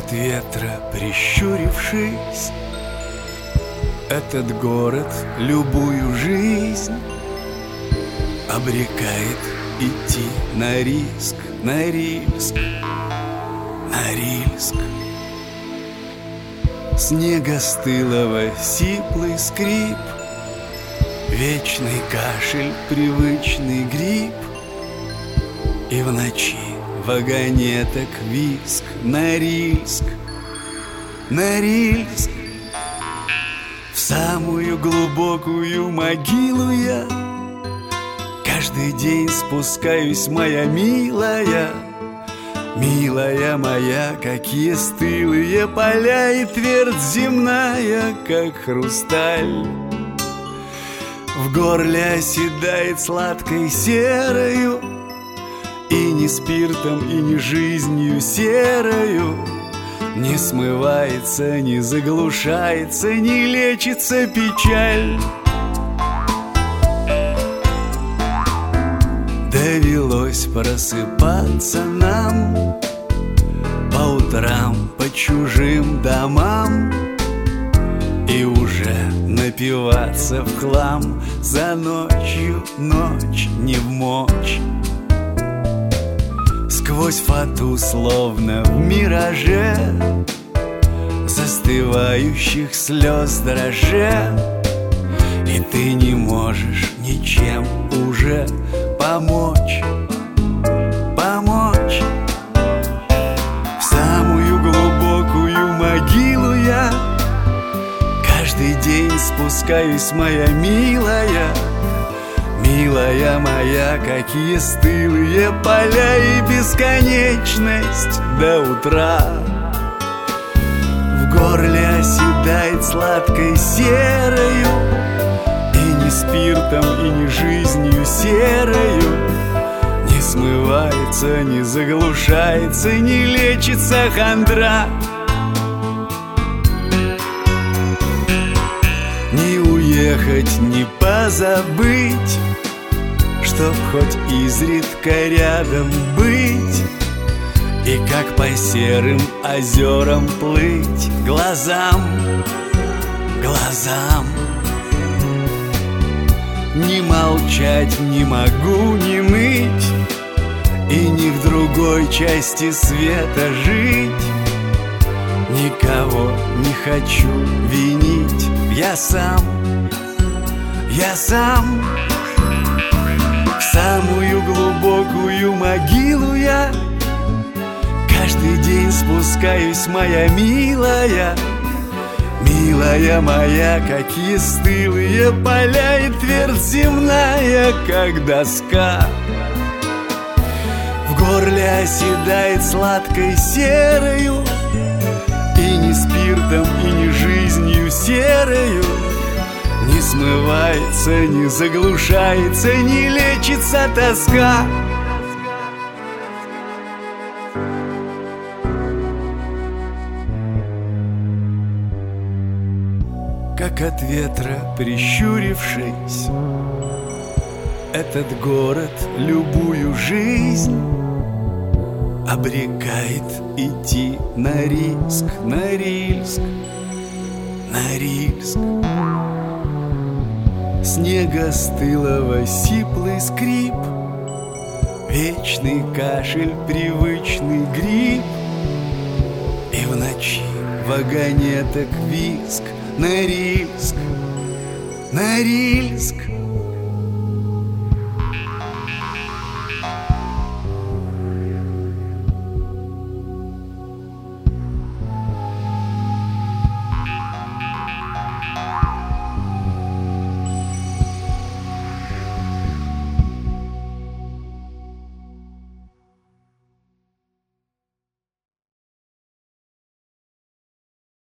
от ветра прищурившись, этот город любую жизнь обрекает идти на риск, на Рильск, на Рильск. Снега стылого сиплый скрип, вечный кашель, привычный грипп, и в ночи вагонеток визг на Рильск, на Рильск. В самую глубокую могилу я каждый день спускаюсь, моя милая, милая моя. Какие стылые поля и твердь земная, как хрусталь. В горле оседает сладкой серою, и не спиртом, и не жизнью серою не смывается, не заглушается, не лечится печаль. Довелось просыпаться нам по утрам по чужим домам и уже напиваться в хлам за ночью ночь не вмочь. Сквозь фату, словно в мираже, застывающих слез дрожа, и ты не можешь ничем уже помочь, помочь. В самую глубокую могилу я каждый день спускаюсь, моя милая, милая моя. Какие стылые поля и бесконечность до утра. В горле оседает сладкой серою, и не спиртом, и не жизнью серою не смывается, не заглушается, не лечится хандра. Не уехать, не позабыть, чтоб хоть изредка рядом быть, и как по серым озерам плыть глазам, глазам. Не молчать не могу, не ныть, и ни в другой части света жить. Никого не хочу винить, я сам, я сам. В самую глубокую могилу я каждый день спускаюсь, моя милая, милая моя. Какие стылые поля и твердь земная, как доска. В горле оседает сладкой серою, и не спиртом, и не жизнью серою не смывается, не заглушается, не лечится тоска. Как от ветра прищурившись, этот город любую жизнь обрекает идти на риск, на Рильск, на Рильск. Снега стылого сиплый скрип, вечный кашель, привычный грипп, и в ночи вагонеток визг на Рильск, на Рильск.